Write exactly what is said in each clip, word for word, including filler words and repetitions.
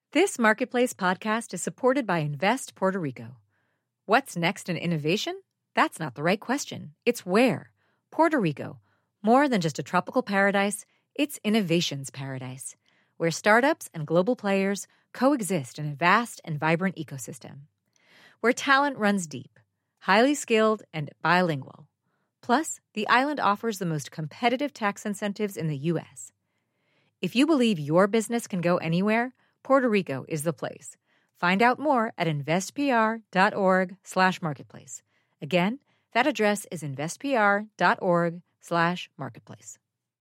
This Marketplace podcast is supported by Invest Puerto Rico. What's next in innovation? That's not the right question. It's where. Puerto Rico. More than just a tropical paradise, it's innovation's paradise, where startups and global players coexist in a vast and vibrant ecosystem. Where talent runs deep, highly skilled, and bilingual. Plus, the island offers the most competitive tax incentives in the U S. If you believe your business can go anywhere, Puerto Rico is the place. Find out more at investpr.org slash marketplace. Again, that address is investpr.org slash marketplace.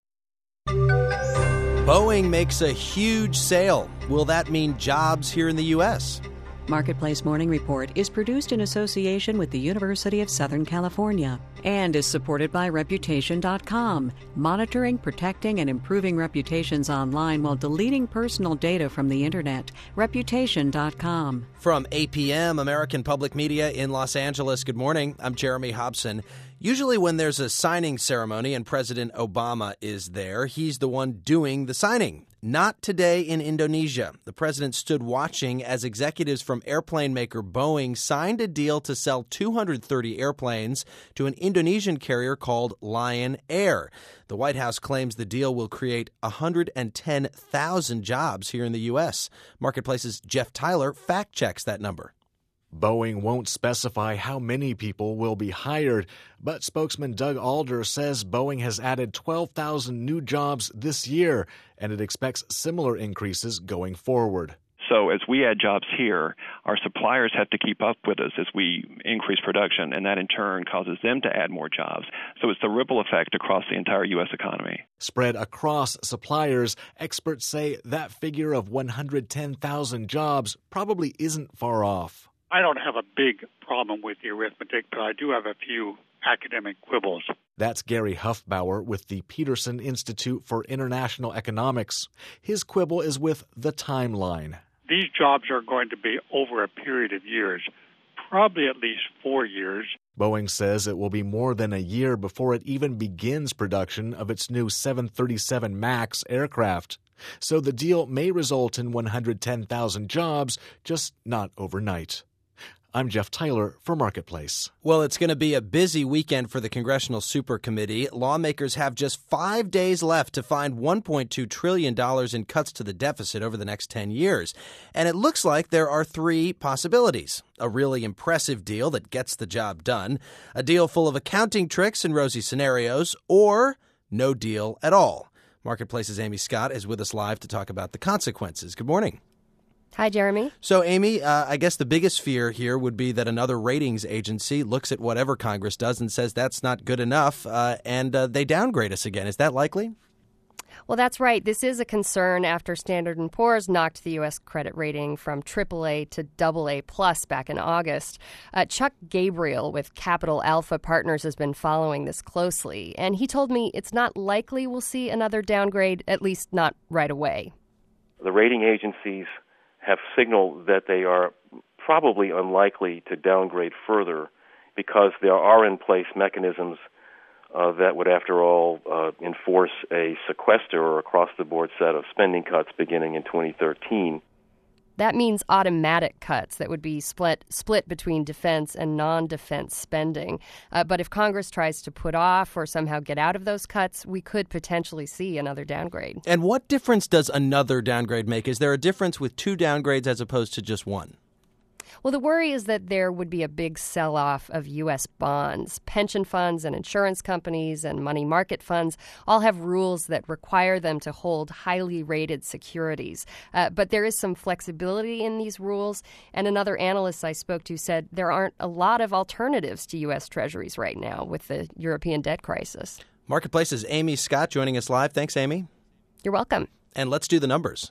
Boeing makes a huge sale. Will that mean jobs here in the U S? Marketplace Morning Report is produced in association with the University of Southern California and is supported by Reputation dot com, monitoring, protecting, and improving reputations online while deleting personal data from the Internet. Reputation dot com. From A P M, American Public Media in Los Angeles, good morning. I'm Jeremy Hobson. Usually when there's a signing ceremony and President Obama is there, he's the one doing the signing. Not today in Indonesia. The president stood watching as executives from airplane maker Boeing signed a deal to sell two hundred thirty airplanes to an Indonesian carrier called Lion Air. The White House claims the deal will create one hundred ten thousand jobs here in the U S. Marketplace's Jeff Tyler fact-checks that number. Boeing won't specify how many people will be hired, but spokesman Doug Alder says Boeing has added twelve thousand new jobs this year, and it expects similar increases going forward. So as we add jobs here, our suppliers have to keep up with us as we increase production, and that in turn causes them to add more jobs. So it's the ripple effect across the entire U S economy. Spread across suppliers, experts say that figure of one hundred ten thousand jobs probably isn't far off. I don't have a big problem with the arithmetic, but I do have a few academic quibbles. That's Gary Huffbauer with the Peterson Institute for International Economics. His quibble is with the timeline. These jobs are going to be over a period of years, probably at least four years. Boeing says it will be more than a year before it even begins production of its new seven thirty-seven MAX aircraft. So the deal may result in one hundred ten thousand jobs, just not overnight. I'm Jeff Tyler for Marketplace. Well, it's going to be a busy weekend for the Congressional Super Committee. Lawmakers have just five days left to find one point two trillion dollars in cuts to the deficit over the next ten years. And it looks like there are three possibilities. A really impressive deal that gets the job done, a deal full of accounting tricks and rosy scenarios, or no deal at all. Marketplace's Amy Scott is with us live to talk about the consequences. Good morning. Hi, Jeremy. So, Amy, uh, I guess the biggest fear here would be that another ratings agency looks at whatever Congress does and says that's not good enough, uh, and uh, they downgrade us again. Is that likely? Well, that's right. This is a concern after Standard and Poor's knocked the U S credit rating from triple A to double A plus back in August. Uh, Chuck Gabriel with Capital Alpha Partners has been following this closely, and he told me it's not likely we'll see another downgrade, at least not right away. The rating agencies have signaled that they are probably unlikely to downgrade further because there are in place mechanisms uh, that would, after all, uh, enforce a sequester or across-the-board set of spending cuts beginning in twenty thirteen. That means automatic cuts that would be split split between defense and non-defense spending. Uh, but if Congress tries to put off or somehow get out of those cuts, we could potentially see another downgrade. And what difference does another downgrade make? Is there a difference with two downgrades as opposed to just one? Well, the worry is that there would be a big sell-off of U S bonds. Pension funds and insurance companies and money market funds all have rules that require them to hold highly rated securities. Uh, but there is some flexibility in these rules. And another analyst I spoke to said there aren't a lot of alternatives to U S Treasuries right now with the European debt crisis. Marketplace's Amy Scott joining us live. Thanks, Amy. You're welcome. And let's do the numbers.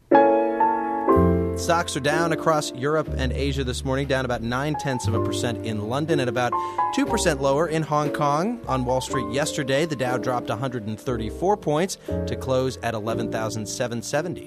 Stocks are down across Europe and Asia this morning, down about nine-tenths of a percent in London and about two percent lower in Hong Kong. On Wall Street yesterday, the Dow dropped one hundred thirty-four points to close at eleven thousand seven hundred seventy.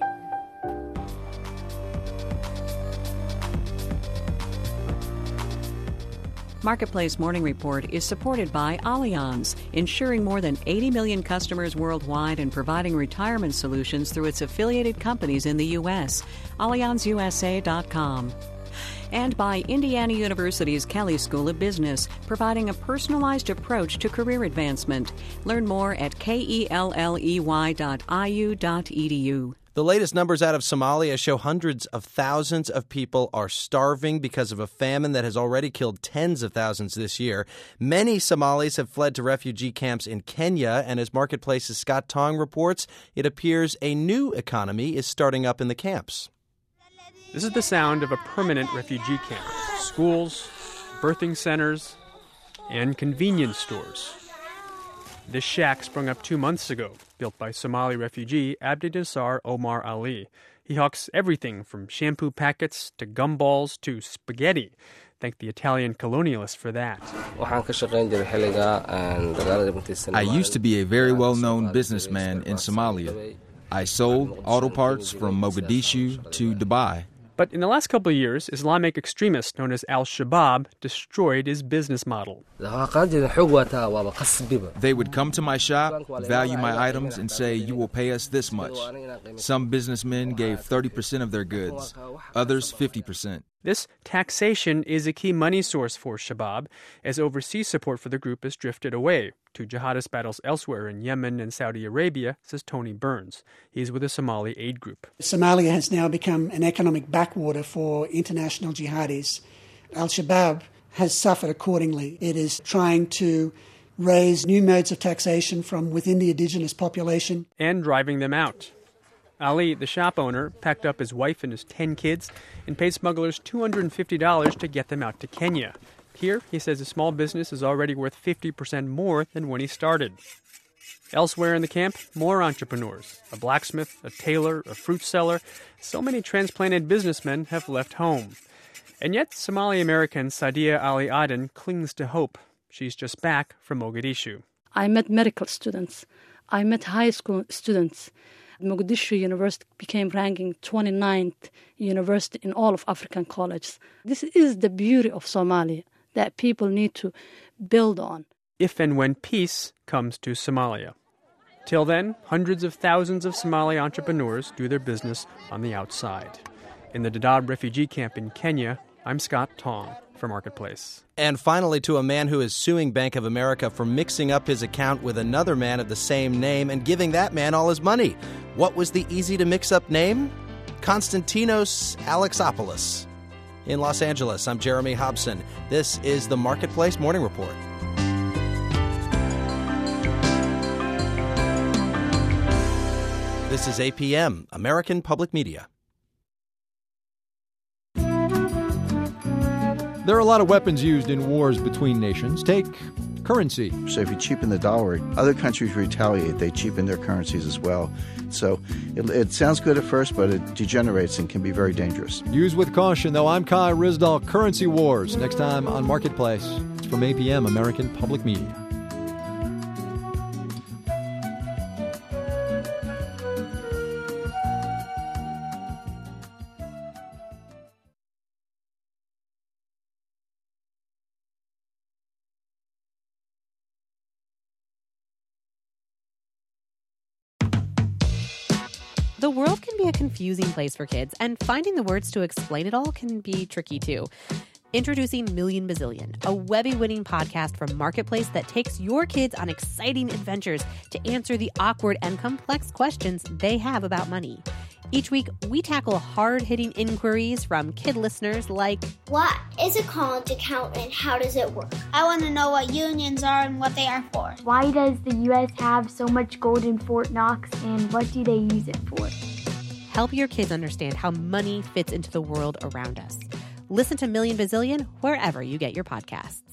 Marketplace Morning Report is supported by Allianz, insuring more than eighty million customers worldwide and providing retirement solutions through its affiliated companies in the U S. Allianz U S A dot com. And by Indiana University's Kelley School of Business, providing a personalized approach to career advancement. Learn more at kelley dot I U dot E D U. The latest numbers out of Somalia show hundreds of thousands of people are starving because of a famine that has already killed tens of thousands this year. Many Somalis have fled to refugee camps in Kenya, and as Marketplace's Scott Tong reports, it appears a new economy is starting up in the camps. This is the sound of a permanent refugee camp. Schools, birthing centers, and convenience stores. This shack sprung up two months ago, built by Somali refugee Abdinasar Omar Ali. He hawks everything from shampoo packets to gumballs to spaghetti. Thank the Italian colonialists for that. I used to be a very well-known businessman in Somalia. I sold auto parts from Mogadishu to Dubai. But in the last couple of years, Islamic extremists known as Al-Shabaab destroyed his business model. They would come to my shop, value my items, and say, "You will pay us this much." Some businessmen gave thirty percent of their goods, others fifty percent. This taxation is a key money source for Shabaab, as overseas support for the group has drifted away to jihadist battles elsewhere in Yemen and Saudi Arabia, says Tony Burns. He's with a Somali aid group. Somalia has now become an economic backwater for international jihadis. Al-Shabaab has suffered accordingly. It is trying to raise new modes of taxation from within the indigenous population. And driving them out. Ali, the shop owner, packed up his wife and his ten kids and paid smugglers two hundred fifty dollars to get them out to Kenya. Here, he says his small business is already worth fifty percent more than when he started. Elsewhere in the camp, more entrepreneurs. A blacksmith, a tailor, a fruit seller. So many transplanted businessmen have left home. And yet, Somali-American Sadia Ali Aden clings to hope. She's just back from Mogadishu. I met medical students. I met high school students. Mogadishu University became ranking twenty-ninth university in all of African colleges. This is the beauty of Somalia that people need to build on. If and when peace comes to Somalia. Till then, hundreds of thousands of Somali entrepreneurs do their business on the outside. In the Dadaab refugee camp in Kenya, I'm Scott Tong for Marketplace. And finally, to a man who is suing Bank of America for mixing up his account with another man of the same name and giving that man all his money. What was the easy-to-mix-up name? Konstantinos Alexopoulos. In Los Angeles, I'm Jeremy Hobson. This is the Marketplace Morning Report. This is A P M, American Public Media. There are a lot of weapons used in wars between nations. Take currency. So if you cheapen the dollar, other countries retaliate. They cheapen their currencies as well. So it, it sounds good at first, but it degenerates and can be very dangerous. Use with caution, though. I'm Kai Ryssdal. Currency Wars. Next time on Marketplace. It's from A P M, American Public Media. The world can be a confusing place for kids, and finding the words to explain it all can be tricky too. Introducing Million Bazillion, a Webby-winning podcast from Marketplace that takes your kids on exciting adventures to answer the awkward and complex questions they have about money. Each week, we tackle hard-hitting inquiries from kid listeners like, what is a college account and how does it work? I want to know what unions are and what they are for. Why does the U S have so much gold in Fort Knox and what do they use it for? Help your kids understand how money fits into the world around us. Listen to Million Bazillion wherever you get your podcasts.